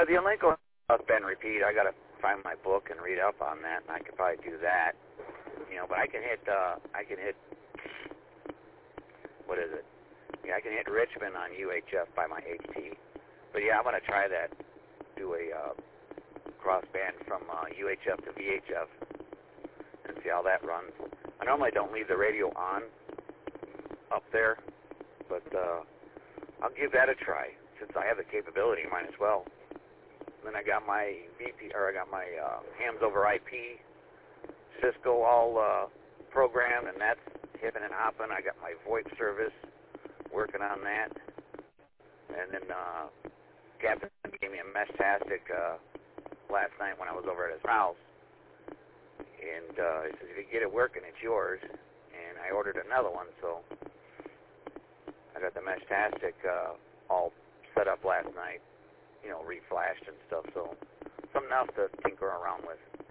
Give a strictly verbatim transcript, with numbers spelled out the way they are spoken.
Yeah, the Alinco bend repeat, I got to find my book and read up on that, and I could probably do that. You know, but I can hit, uh, I can hit, what is it? Yeah, I can hit Richmond on U H F by my H T. But yeah, I'm going to try that, do a uh, cross band from uh, U H F to V H F and see how that runs. I normally don't leave the radio on up there, but uh, I'll give that a try. Since I have the capability, might as well. Then I got my V P, or I got my uh, hams over I P Cisco all uh, programmed, and that's hipping and hopping. I got my VoIP service working on that. And then uh, Captain gave me a Meshtastic uh, last night when I was over at his house. And uh, he says, if you get it working, it's yours. And I ordered another one, so I got the Meshtastic uh, all set up last night, you know, reflashed and stuff. So something else to tinker around with.